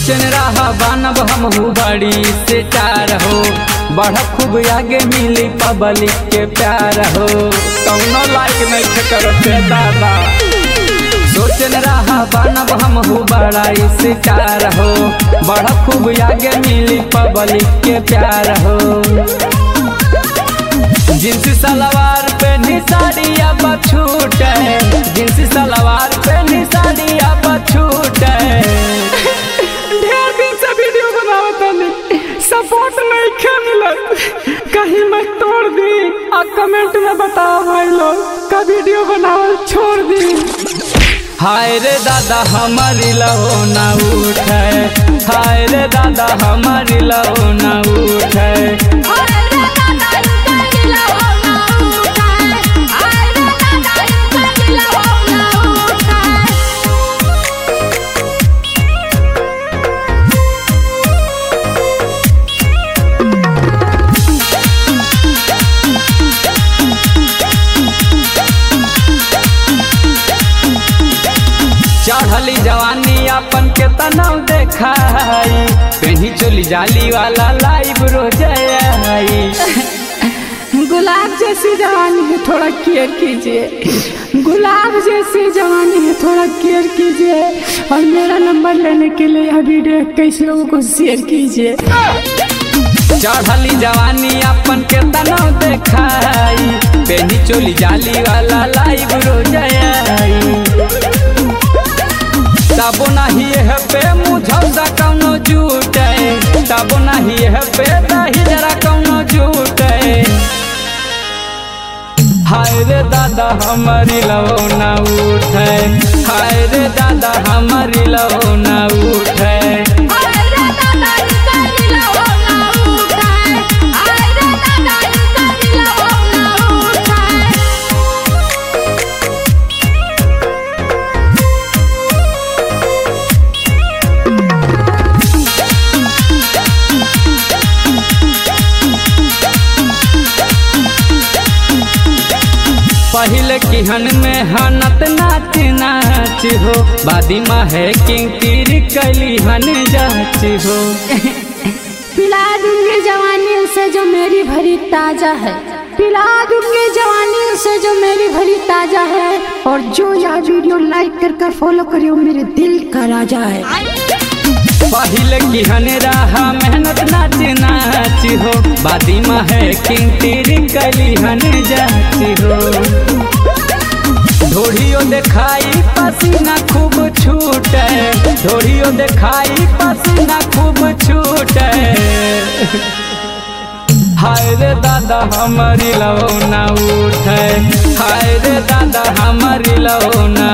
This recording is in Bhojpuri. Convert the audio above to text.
सोचन रहा बनब हमहू बड़ी से चार हो, बढ़ खूब आगे मिली पब्लिक के प्यार हो। कौनो लाइक नहीं करते दादा, सोचन रहा बनब हमहू बड़ा से चार हो, बढ़ खूब आगे मिली पब्लिक के प्यार हो। जींस सलवार पे निसाड़िया बछूट है, जींस सलवार पे निसाड़िया बछूट है। ढेर दिन से वीडियो बनावत हनी, सपोर्ट नहीं खे मिलत, कहीं मैं तोड़ दी आ कमेंट में बताओ भाई लोग का वीडियो बनावल छोड़ दी। हाय रे दादा हमारी लहो ना उठे, हाय रे दादा हमारी लहो ना उठे। चढ़ली जवानी अपन के तनाव देखाई, कहीं चली जाली वाला लाइव रोज आई। गुलाब जैसी जवानी है थोड़ा केयर कीजिए, गुलाब जैसी जवानी है थोड़ा केयर कीजिए, और मेरा नंबर लेने के लिए यह वीडियो 21 लोगों को शेयर कीजिए। चढ़ली जवानी अपन के तनाव देखाई, कहीं चली जाली वाला लाइव रोज आई। तबो नहीं है पे मुझौसा कौनो झूठ है, तबो नहीं है पे दही जरा कौनो झूठ है। हाय रे दादा हमारी लहो ना उठे, हाय रे दादा हमारी लहो ना उठे। पहले किहन में हनत नाच नाच हो, बादी माँ है किंग तीर कैली हन जाच हो। पिला दूंगी जवानी से जो मेरी भरी ताजा है, पिला दूंगी जवानी से जो मेरी भरी ताजा है, और जो यह वीडियो लाइक कर फॉलो करियो मेरे दिल का राजा है। पहले किहन रहा मेहनत नाच नाच हो, बादी माँ है किंग तीर कैली हन जाच हो। ढोड़ियो दिखाई पसीना खूब छूटे, ढोड़ियो दिखाई पसीना खूब छूटे। हाय रे दादा हमारी लहो ना उठे, हाय रे दादा हमारी लहो ना